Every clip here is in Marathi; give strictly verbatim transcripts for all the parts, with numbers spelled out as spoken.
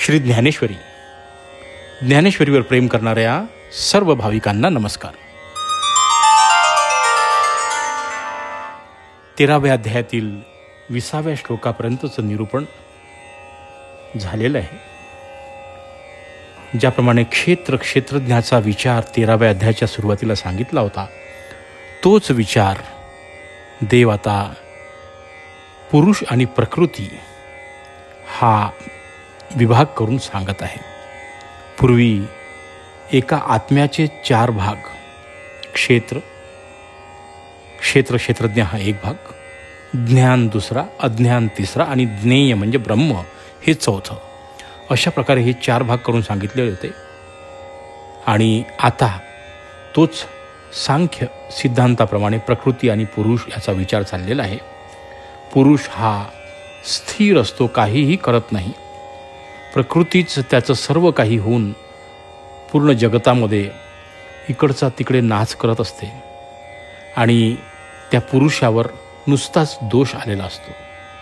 श्री ज्ञानेश्वरी ज्ञानेश्वरीवर प्रेम करणाऱ्या सर्व भाविकांना नमस्कार. तेराव्या अध्यायातील विसाव्या श्लोकापर्यंतचं निरूपण झालेलं आहे. ज्याप्रमाणे क्षेत्र क्षेत्रज्ञाचा विचार तेराव्या अध्यायाच्या सुरुवातीला सांगितला होता, तोच विचार देव आता पुरुष आणि प्रकृती हा विभाग करून सांगत आहे. पूर्वी एका आत्म्याचे चार भाग, क्षेत्र क्षेत्र क्षेत्रज्ञ हा एक भाग, ज्ञान दुसरा, अज्ञान तिसरा आणि ज्ञेय म्हणजे ब्रह्म हे चौथं, अशा प्रकारे हे चार भाग करून सांगितलेले होते. आणि आता तोच सांख्य सिद्धांताप्रमाणे प्रकृती आणि पुरुष याचा विचार चाललेला आहे. पुरुष हा स्थिर असतो, काहीही करत नाही. प्रकृतीच त्याचं सर्व काही होऊन पूर्ण जगतामध्ये इकडचा तिकडे नाच करत असते आणि त्या पुरुषावर नुसताच दोष आलेला असतो.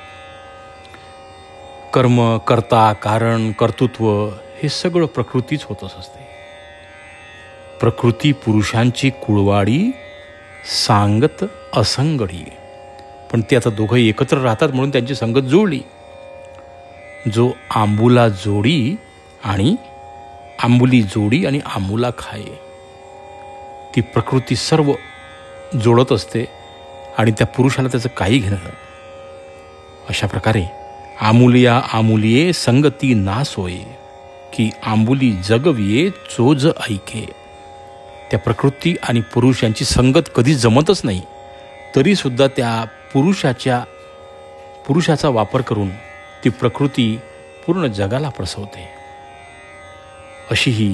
कर्म, कर्ता, कारण, कर्तृत्व हे सगळं प्रकृतीच होतच असते. प्रकृती पुरुषांची कुळवाडी, सांगत असंगडी. पण ते आता दोघं एकत्र राहतात म्हणून त्यांची संगत जुळली. जो आंबुला जोडी आणि आंबुली जोडी आणि आंबुला खाये, ती प्रकृती सर्व जोडत असते आणि त्या पुरुषाला त्याचं काही घेणं नाही. अशा प्रकारे आमुलिया आमुलिये संगती ना सोये, की आंबुली जगविये चोज ऐके. त्या प्रकृती आणि पुरुष यांची संगत कधी जमतच नाही, तरीसुद्धा त्या पुरुषाच्या पुरुषाचा वापर करून ती प्रकृती पूर्ण जगाला प्रसवते. अशी ही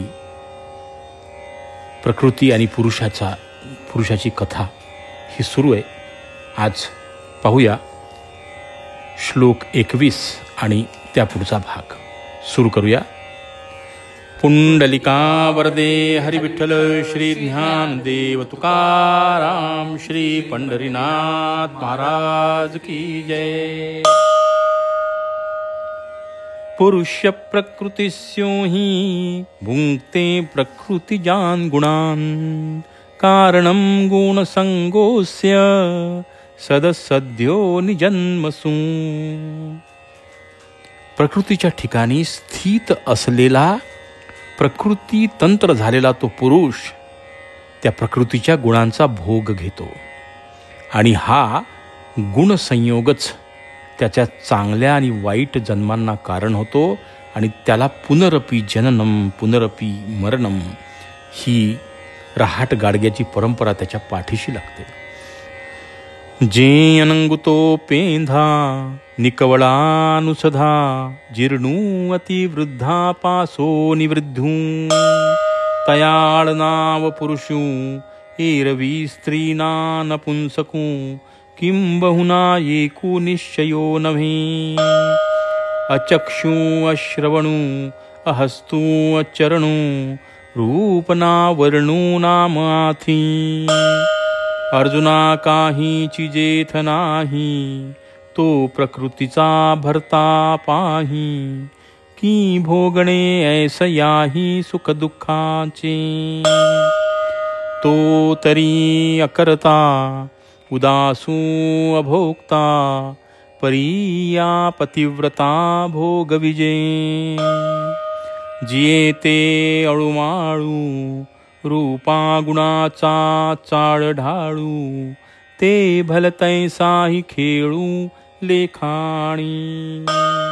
प्रकृती आणि पुरुषाचा पुरुषाची कथा ही सुरू आहे. आज पाहूया श्लोक एकवीस आणि त्या पुढचा भाग सुरू करूया. पुंडलिका वरदे हरी विठ्ठल श्री ज्ञानदेव तुकाराम श्री पंढरीनाथ महाराज की जय. पुरुष प्रकृतिस्यो हि भुंक्ते प्रकृतिजान गुणान, कारणं गुणसंगोस्य सदसद्यो निजन्मसु. प्रकृतीच्या ठिकाणी स्थित असलेला प्रकृती तंत्र झालेला तो पुरुष त्या प्रकृतीच्या गुणांचा भोग घेतो आणि हा गुणसंयोगच त्याच्या चांगल्या आणि वाईट जन्मांना कारण होतो आणि त्याला पुनरपी जननम पुनरपी मरणम ही रहाट गाडग्याची परंपरा त्याच्या पाठीशी लागते. जे अनंगुतो पेंधा निकवळानुसधा, जीर्णू अतिवृद्धा पासो निवृद्धू. तयाळ नाव पुरुषू एरवी स्त्रीना नपुंसकू, किं बहुना येकू निश्चयो नभे. अचक्षू अश्रवणू अहस्तू अचरणू, रूपना वर्णू नाम आथी. अर्जुना काहीची जेथ नाही, तो प्रकृतीचा भरता पाही. की भोगणे ऐसयाही सुख दुःखाचे, तो तरी अकरता उदासू अभोक्ता. परिया पतिव्रता भोग विजय, जिये ते अळूमाळू. रूपा गुणाचा चाळ ढाळू, ते भलतैसाही खेळू लेखाणी.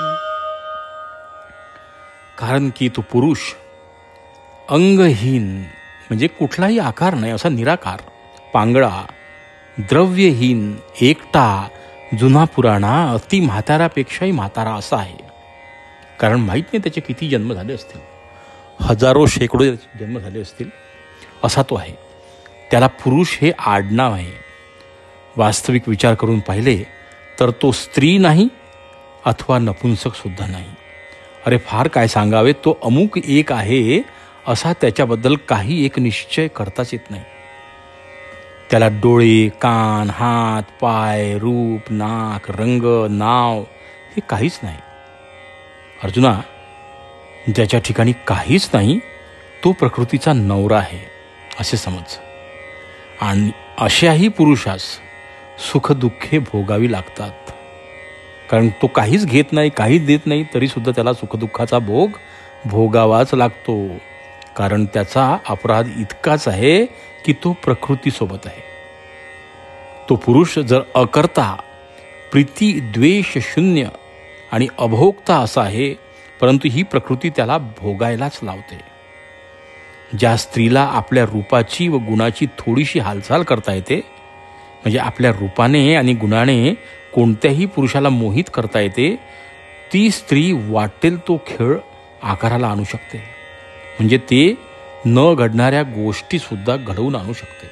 कारण की तो पुरुष अंगहीन म्हणजे कुठलाही आकार नाही असा निराकार, पांगळा, द्रव्यहीन, एकटा, जुना पुराणा, अति म्हातारापेक्षाही म्हातारा असा आहे. कारण माहीत नाही त्याचे किती जन्म झाले असतील, हजारो शेकडो जन्म झाले असतील, असा तो आहे. त्याला पुरुष हे आडनाव आहे. वास्तविक विचार करून पाहिले तर तो स्त्री नाही अथवा नपुंसक सुद्धा नाही. अरे फार काय सांगावे, तो अमुक एक आहे असा त्याच्याबद्दल काही एक निश्चय करताच येत नाही. त्याला डोळे, कान, हात, पाय, रूप, नाक, रंग, नाव हे काहीच नाही. अर्जुना, ज्याच्या ठिकाणी काहीच नाही तो प्रकृतीचा नवरा आहे असे समज. आणि अशाही पुरुषास सुखदुःखे भोगावी लागतात. कारण तो काहीच घेत नाही, काहीच देत नाही, तरीसुद्धा त्याला सुखदुःखाचा भोग भोगावाच लागतो. कारण त्याचा अपराध इतकाच आहे की तो प्रकृतीसोबत आहे. तो पुरुष जर अकर्ता, प्रीती द्वेष शून्य आणि अभोक्ता असा आहे, परंतु ही प्रकृती त्याला भोगायलाच लावते. ज्या स्त्रीला आपल्या रूपाची व गुणाची थोडीशी हालचाल करता येते, म्हणजे आपल्या रूपाने आणि गुणाने कोणत्याही पुरुषाला मोहित करता येते, ती स्त्री वाटेल तो खेळ आकाराला आणू शकते. म्हणजे ते न घडणाऱ्या गोष्टीसुद्धा घडवून आणू शकते.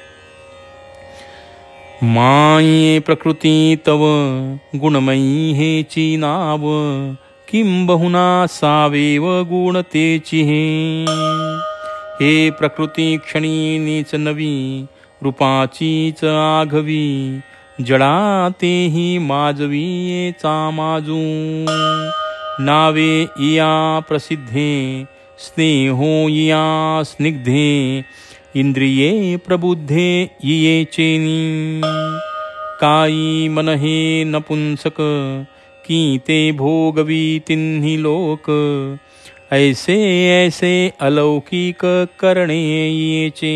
माये प्रकृती तव गुणमयी हेची नाव, किंबहुना सावेव गुण तेची हे. हे प्रकृती क्षणी नीच नवी, रूपाचीच आघवी, जडा तेही माजवी चा माजू. नावे इया प्रसिद्धे, स्नेहो इया स्निग्धे, इंद्रिये प्रबुद्धे इये चेनी. काई मन हे नपुंसक, की ते भोगवी तिन्ही लोक, ऐसे ऐसे अलौकिक करणे येचे.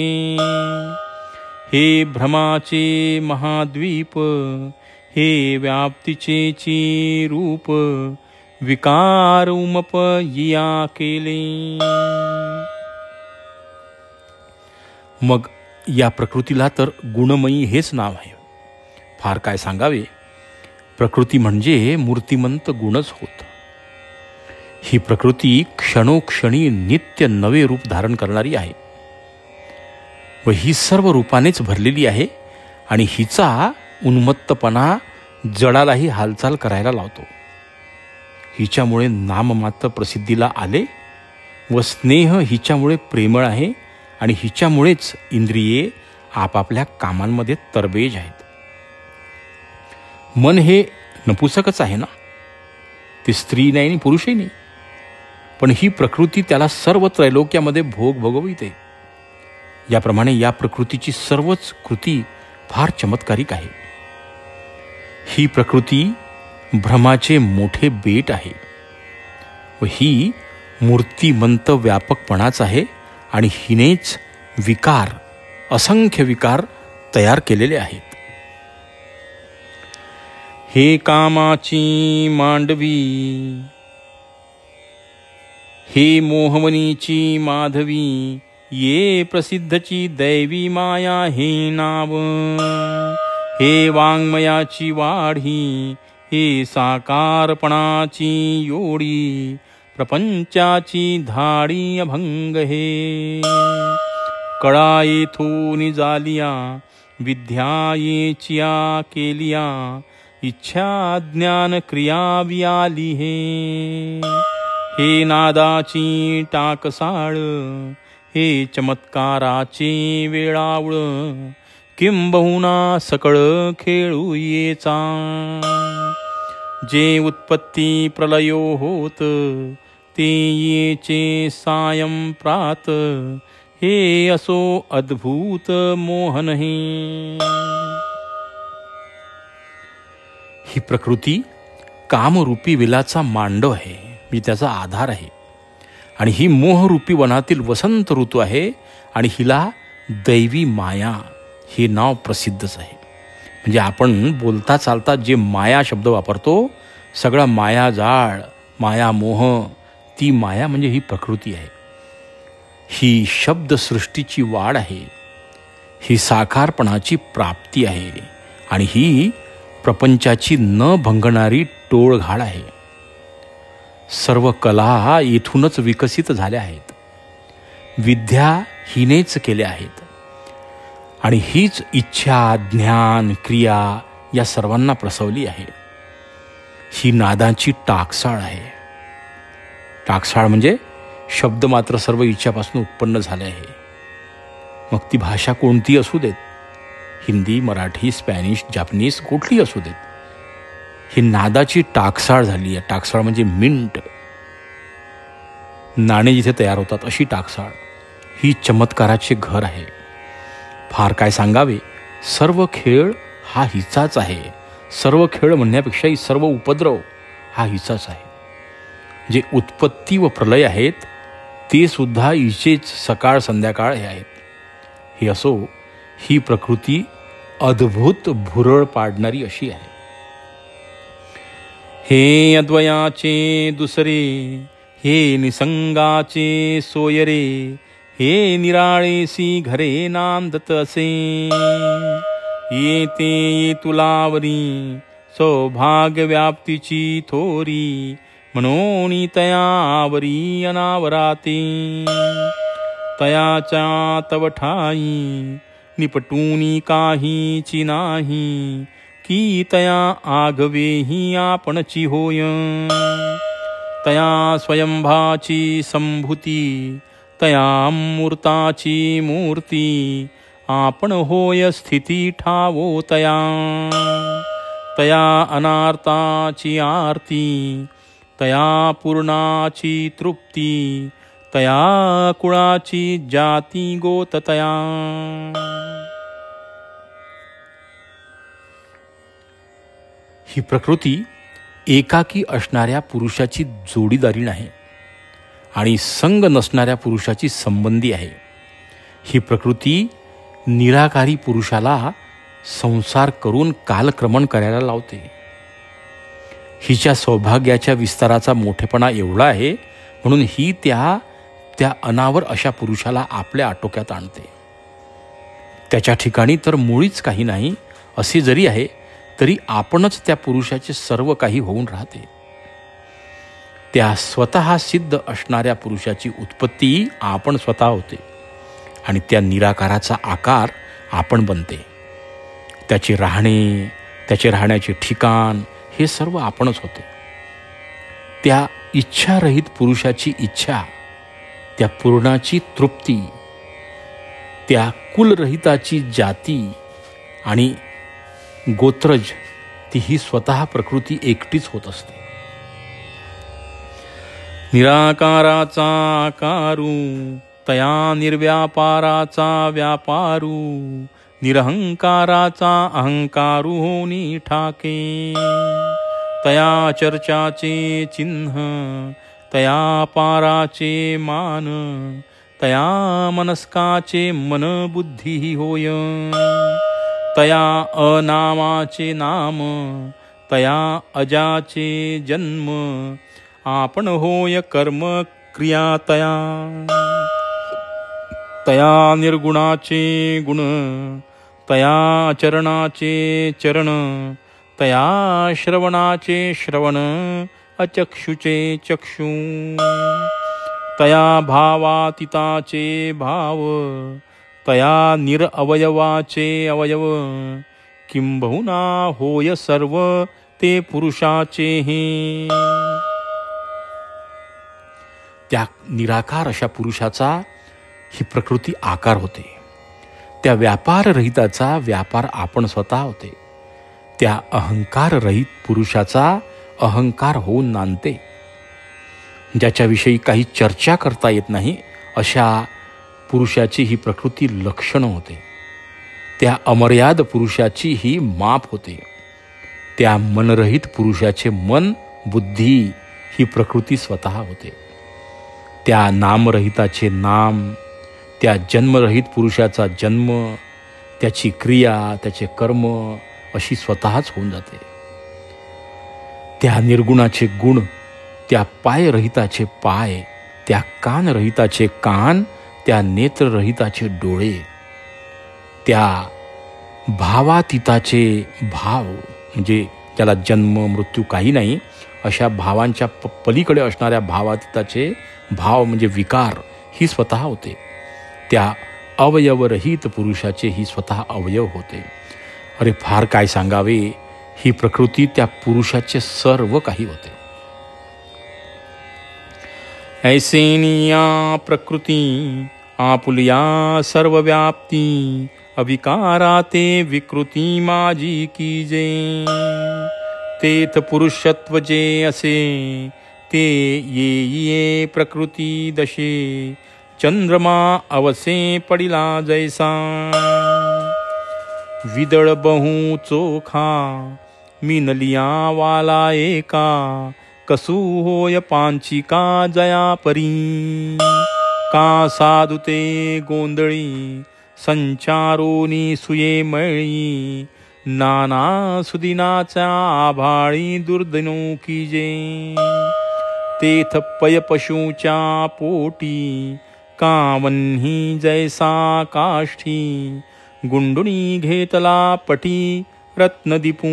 हे भ्रमाचे महाद्वीप, हे व्याप्तीचे रूप, विकार उमप या केले. मग या प्रकृतीला तर गुणमयी हेच नाव आहे. फार काय सांगावे, प्रकृती म्हणजे मूर्तिमंत गुणच होत. ही प्रकृती क्षणोक्षणी नित्य नवे रूप धारण करणारी आहे व ही सर्व रूपानेच भरलेली आहे. आणि हिचा उन्मत्तपणा जडालाही हालचाल करायला लावतो. हिच्यामुळे नाममात्र प्रसिद्धीला आले व स्नेह हिच्यामुळे प्रेमळ आहे आणि हिच्यामुळेच इंद्रिये आपापल्या कामांमध्ये तरबेज आहेत. मन हे नपुसकच आहे ना, ती स्त्री नाही आणि पुरुषही नाही, पण ही प्रकृती त्याला सर्व त्रैलोक्यामध्ये भोग भोगविते. याप्रमाणे या प्रकृतीची सर्वच कृती फार चमत्कारिक आहे. ही प्रकृती भ्रमाचे मोठे बेट आहे व ही मूर्तिमंत व्यापकपणाच आहे आणि हिनेच विकार, असंख्य विकार तयार केलेले आहेत. हे कामाची मांडवी, हे मोहवनीची माधवी, ये प्रसिद्धची दैवी माया हे नाव. हे वाङ्मयाची वाढी, हे साकारपणाची योडी, प्रपंचाची धाडी अभंग हे. कळा येथून जालिया, विद्या येचिया केलिया, इच्छा ज्ञान क्रिया वियाली हे. हे नादाची टाकसाळ, हे चमत्काराचे वेळावळ, किंबहुना सकळ खेळू येचा. जे उत्पत्ती प्रलयो होत, ते येचे सायं प्रात, हे असो अद्भुत मोहन हे. ही प्रकृती कामरूपी विलाचा मांडव आहे, मी त्याचा आधार आहे. आणि ही मोहरूपी वनातील वसंत ऋतू आहे आणि हिला दैवी माया हे नाव प्रसिद्धच आहे. म्हणजे आपण बोलता चालता जे माया शब्द वापरतो, सगळा माया जाळ, माया मोह, ती माया म्हणजे ही प्रकृती आहे. ही शब्दसृष्टीची वाढ आहे, ही साकारपणाची प्राप्ती आहे आणि ही प्रपंचाची न भंगणारी टोळघाळ आहे. सर्व कला इथूनच विकसित झाल्या आहेत, विद्या हिनेच केल्या आहेत आणि हीच इच्छा, ज्ञान, क्रिया या सर्वांना प्रसवली आहे. ही नादाची टाकसाळ आहे. टाकसाळ म्हणजे शब्द मात्र सर्व इच्छापासून उत्पन्न झाले आहे. मग ती भाषा कोणती असू देत, हिंदी, मराठी, स्पॅनिश, जापनीज, कुठली असू देत, ही नादाची टाकसाळ झाली आहे. टाकसाळ म्हणजे मिंट. नाणे जिथे तयार होतात अशी टाकसाळ ही चमत्काराचे घर आहे. फार काय सांगावे, सर्व खेळ हा हिचाच आहे. सर्व खेळ म्हणण्यापेक्षाही सर्व उपद्रव हा हिचाच आहे. जे उत्पत्ती व प्रलय आहेत ते सुद्धा हिचेच सकाळ संध्याकाळ हे आहेत. हे असो, ही प्रकृती अद्भुत भुरळ पाडणारी अशी आहे. हे अद्वयाचे दुसरे, हे निसंगाचे सोयरे, हे निराळेसी घरे नांदत असे. येते ये तुलावरी सौभाग्य व्याप्तीची थोरी, म्हणून तयावरी अनावराते. तयाच्या तव ठाई निपटूनी काहीची नाही, की तया आगवेही आपणची होय. तया स्वयंभाची संभूती, तया मूर्ताची मूर्ती, आपण होय स्थिती ठावो तया. तया अनार्ताची आरती, तया पूर्णाची तृप्ती, तया कुळाची जाती गोत तया. ही प्रकृती एकाकी असणाऱ्या पुरुषाची जोडीदारी नाही आणि संग नसणाऱ्या पुरुषाची संबंधी आहे. ही प्रकृती निराकारी पुरुषाला संसार करून कालक्रमण करायला लावते. हिच्या सौभाग्याच्या विस्ताराचा मोठेपणा एवढा आहे म्हणून ही त्या त्या अनावर अशा पुरुषाला आपल्या आटोक्यात आणते. त्याच्या ठिकाणी तर मुळीच काही नाही असे जरी आहे तरी आपणच त्या पुरुषाचे सर्व काही होऊन राहते. त्या स्वतः सिद्ध असणाऱ्या पुरुषाची उत्पत्ती आपण स्वतः होते आणि त्या निराकाराचा आकार आपण बनते. त्याचे राहणे, त्याचे राहण्याचे ठिकाण हे सर्व आपणच होते. त्या इच्छारहित पुरुषाची इच्छा, त्या पूर्णाची तृप्ती, त्या कुलरहिताची जाती आणि गोत्रज तीही स्वतः प्रकृती एकटीच होत असते. निराकाराचा आकारू, तया निर्व्यापाराचा व्यापारू, निरहंकाराचा अहंकारू होनी ठाके. तया चर्चाचे चिन्ह, तया पाराचे मान, तया मनस्काचे मन बुद्धी होय. तया अनामाचे नाम, तया अजाचे जन्म, आपण होय कर्म क्रिया तया. तया निर्गुणाचे गुण, तया चरणाचे चरण, तया श्रवणाचे श्रवण, अचक्षुचे चक्षु. तया भावातीताचे भाव, तया निरअवयवाचे अवयव, किंबहुना होय सर्व ते पुरुषाचे हे. त्या निराकार अशा पुरुषाचा ही प्रकृती आकार होते. त्या व्यापार रहिताचा व्यापार आपण स्वतः होते. त्या अहंकार रहित पुरुषाचा अहंकार होऊन नांदते. ज्याच्याविषयी काही चर्चा करता येत नाही अशा पुरुषाची ही प्रकृती लक्षण होते. त्या अमर्याद पुरुषाची ही माप होते. त्या मनरहित पुरुषाचे मन बुद्धी ही प्रकृती स्वतः होते. त्या नामरहिताचे नाम, त्या जन्मरहित पुरुषाचा जन्म, त्याची क्रिया, त्याचे कर्म अशी स्वतःच होऊन जाते. त्या निर्गुणाचे गुण, त्या पायरहिताचे पाय, त्या कानरहिताचे कान, त्या नेत्ररहिताचे डोळे, त्या भावातीताचे भाव म्हणजे ज्याला जन्म मृत्यू काही नाही अशा भावांच्या प पलीकडे असणाऱ्या भावातीताचे भाव म्हणजे विकार ही स्वतः होते. त्या अवयवरहित पुरुषाचे ही स्वतः अवयव होते. अरे फार काय सांगावे, ही प्रकृती त्या पुरुषाचे सर्व काही होते. ऐसेनिया प्रकृती आपुलिया सर्वव्याप्ती, अविकाराते विकृती माझी कीजे. तेथ पुरुषत्व जे असे ते ये प्रकृती दशे चंद्रमा अवसे पडिला जैसा विदळ बहु चोखा मिनलिया वाला एका कसू होय पांचिका जया परी का साधुते गोंधळी संचारोनी सुये मळी नाना सुदिनाच्या आभाळी दुर्दिनो कीजे तेथ पय पशूच्या पोटी कावन्ही जैसा काष्ठी गुंडुणी घेतला पटी रत्नदीपू.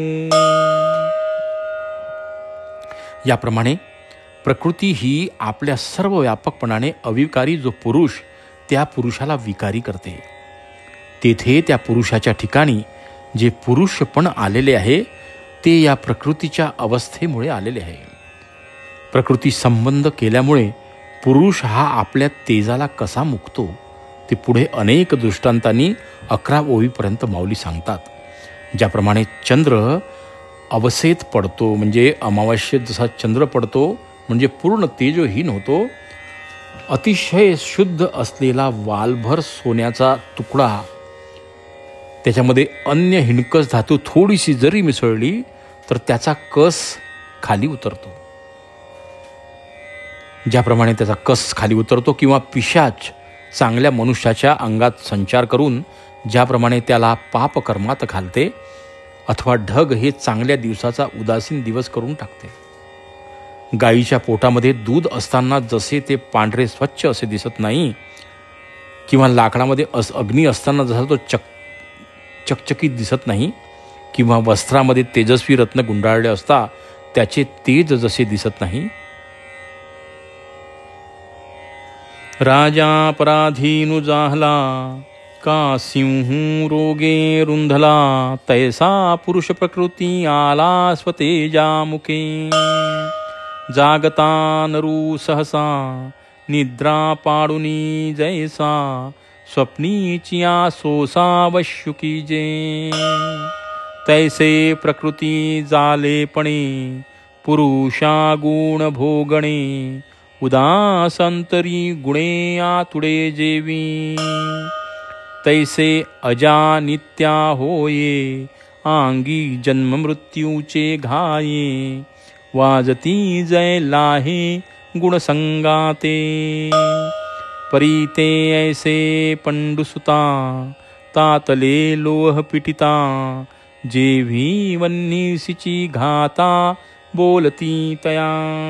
याप्रमाणे प्रकृती ही आपल्या सर्व व्यापकपणाने अविकारी जो पुरुष त्या पुरुषाला विकारी करते. तेथे त्या पुरुषाच्या ठिकाणी जे पुरुषपण आलेले आहे ते या प्रकृतीच्या अवस्थेमुळे आलेले आहे. प्रकृती संबंध केल्यामुळे पुरुष हा आपल्या तेजाला कसा मुकतो ते पुढे अनेक दृष्टांतांनी अकरा ओळीपर्यंत माऊली सांगतात. ज्याप्रमाणे चंद्र अवसेत पडतो म्हणजे अमावास्येत जसा चंद्र पडतो म्हणजे पूर्ण तेजहीन होतो, अतिशय शुद्ध असलेला वालभर सोन्याचा तुकडा त्याच्यामध्ये अन्य हिणकस धातू थोडीशी जरी मिसळली तर त्याचा कस खाली उतरतो. ज्याप्रमाणे त्याचा कस खाली उतरतो किंवा पिशाच चांगल्या मनुष्याच्या अंगात संचार करून ज्याप्रमाणे त्याला पापकर्मात घालते अथवा ढग हे चांगल्या दिवसाचा उदासीन दिवस करून टाकते. गायीच्या पोटामध्ये दूध असताना जसे ते पांढरे स्वच्छ असे दिसत नाही किंवा लाकडामध्ये अस अग्नी असताना जसा तो चक चकचकीत दिसत नाही किंवा वस्त्रामध्ये तेजस्वी रत्न गुंडाळले असता त्याचे तेज जसे दिसत नाही, राजा पराधीनु जाहला का सिंहू रोगे रुंधला तैसा पुरुष प्रकृती आला स्वतेजा मुखे जागता नरू सहसा निद्रा पाडुनी जैसा स्वप्नीचिया सोसा वश्युकी जे तैसे प्रकृती जालेपणे पुरुषा गुण भोगणे उदासंतरी गुणे आतुडे जेवी तैसे अजा नित्या होये आंगी जन्म मृत्यूचे घाये वाजती जय लाहे गुणसंगाते परीते ऐसे पंडुसुता तातले लोह पिटिता जेवी वन्नीसिची घाता बोलती तया.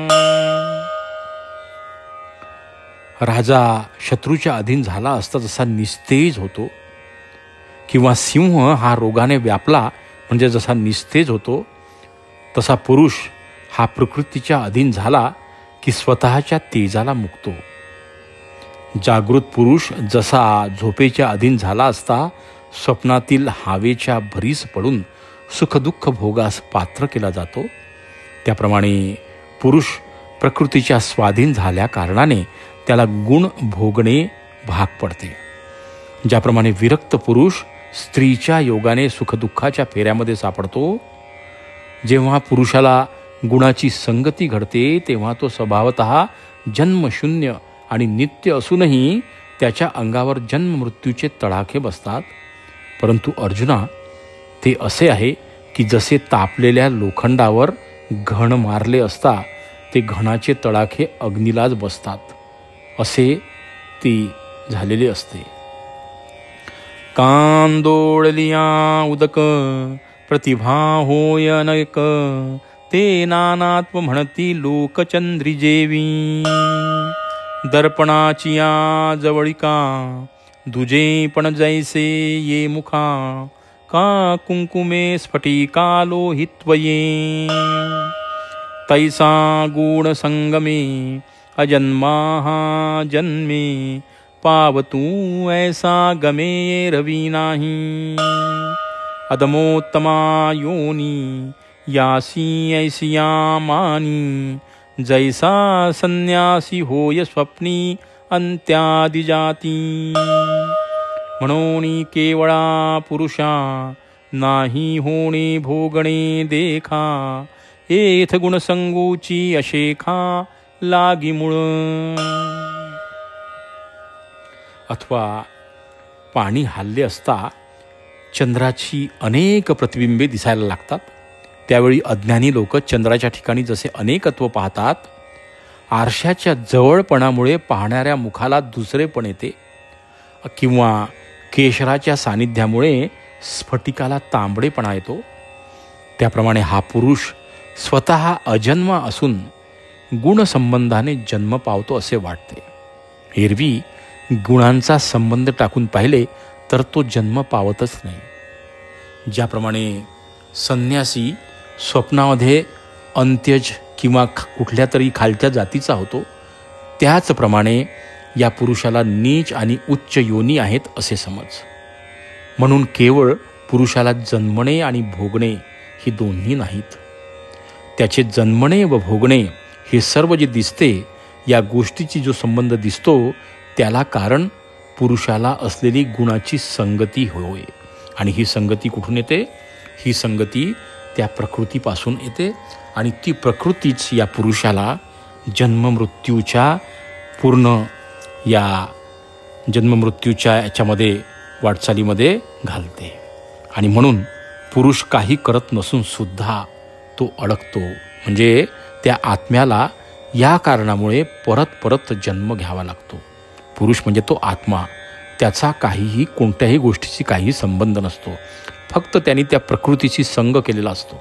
राजा शत्रूच्या अधीन झाला असता जसा निस्तेज होतो किंवा सिंह हा रोगाने व्यापला म्हणजे जसा निस्तेज होतो तसा पुरुष हा प्रकृतीच्या अधीन झाला की स्वतःच्या तेजाला मुकतो. जागृत पुरुष जसा झोपेच्या अधीन झाला असता स्वप्नातील हावेच्या भरीस पडून सुखदुःख भोगास पात्र केला जातो, त्याप्रमाणे पुरुष प्रकृतीच्या स्वाधीन झाल्या कारणाने त्याला गुण भोगणे भाग पडते. ज्याप्रमाणे विरक्त पुरुष स्त्रीच्या योगाने सुखदुःखाच्या फेऱ्यामध्ये सापडतो, जेव्हा पुरुषाला गुणाची संगती घडते तेव्हा तो स्वभावतः जन्मशून्य आणि नित्य असूनही त्याच्या अंगावर जन्म मृत्यूचे तडाखे बसतात. परंतु अर्जुना, ते असे आहे की जसे तापलेल्या लोखंडावर घण मारले असता ते घणाचे तडाखे अग्नीलाच बसतात, असे ते झालेले असते. कांदोळलिया उदक प्रतिभा होय अनक ते नानात्व म्हणती लोकचंद्री जेवी दर्पणाचिया जवळिका दुजे पण जैसे ये मुखा का कुंकुमे स्फटिका लोहित्वये तैसा गुण संगमे अजन्मा जन्मे पावतू ऐसा गमे रवी नाही अदमोत्तमा योनी यासी ऐसिया मानी जैसा संन्यासी होय स्वप्नी अंत्यादि जाती म्हणून केवळा पुरुषा नाही होणे भोगणे देखा एथ गुणसंगूची अशेखा लागी मूळ. अथवा पाणी हालले असता चंद्राची अनेक प्रतिबिंबे दिसायला लागतात. त्यावेळी अज्ञानी लोक चंद्राच्या ठिकाणी जसे अनेकत्व पाहतात, आरशाच्या जवळपणामुळे पाहणाऱ्या मुखाला दुसरेपण येते, किंवा केशराच्या सानिध्यामुळे स्फटिकाला तांबडेपणा येतो, त्याप्रमाणे हा पुरुष स्वतः अजन्म असून गुणसंबंधाने जन्म पावतो असे वाटते. एरवी गुणांचा संबंध टाकून पाहिले तर तो जन्म पावतच नाही. ज्याप्रमाणे संन्यासी स्वप्नामध्ये अंत्यज किंवा कुठल्या तरी खालच्या जातीचा होतो, त्याचप्रमाणे या पुरुषाला नीच आणि उच्च योनी आहेत असे समज. म्हणून केवळ पुरुषाला जन्मणे आणि भोगणे ही दोन्ही नाहीत. त्याचे जन्मणे व भोगणे हे सर्व जे दिसते, या गोष्टीची जो संबंध दिसतो, त्याला कारण पुरुषाला असलेली गुणाची संगती होय. आणि ही संगती कुठून येते? ही संगती त्या प्रकृतीपासून येते. आणि ती प्रकृतीच या पुरुषाला जन्ममृत्यूच्या पूर्ण या जन्ममृत्यूच्या याच्यामध्ये वाटचालीमध्ये घालते. आणि म्हणून पुरुष काही करत नसून सुद्धा तो अडकतो. म्हणजे त्या आत्म्याला या कारणामुळे परत परत जन्म घ्यावा लागतो. पुरुष म्हणजे तो आत्मा, त्याचा काहीही कोणत्याही गोष्टीशी काही संबंध नसतो. फक्त त्यांनी त्या प्रकृतीशी संग केलेला असतो.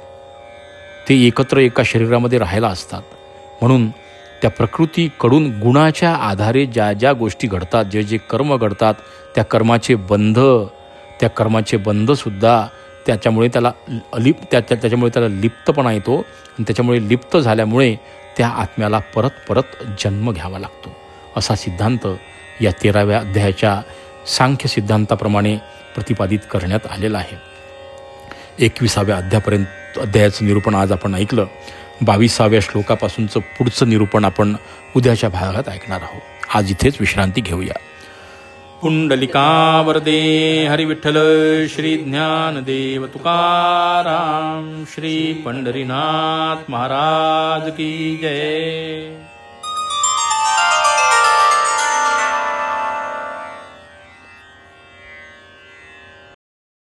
ते एकत्र एका शरीरामध्ये राहायला असतात. म्हणून त्या प्रकृतीकडून गुणाच्या आधारे ज्या ज्या गोष्टी घडतात, जे जे कर्म घडतात, त्या कर्माचे बंध त्या कर्माचे बंधसुद्धा त्याच्यामुळे त्याला अलिप त्या त्याच्यामुळे त्याला लिप्तपणा येतो. आणि त्याच्यामुळे लिप्त झाल्यामुळे त्या आत्म्याला परत परत जन्म घ्यावा लागतो. असा सिद्धांत या तेराव्या अध्यायाच्या सांख्य सिद्धांताप्रमाणे प्रतिपादित करण्यात आलेला आहे. एकविसाव्या अध्यापर्यंत अध्यायाचं निरूपण आज आपण ऐकलं. बावीसाव्या श्लोकापासूनचं पुढचं निरूपण आपण उद्याच्या भागात ऐकणार आहोत. आज इथेच विश्रांती घेऊया. पुंडलिका वरदे हरी विठ्ठल श्री ज्ञानदेव तुकाराम श्री पंढरीनाथ महाराज की जय.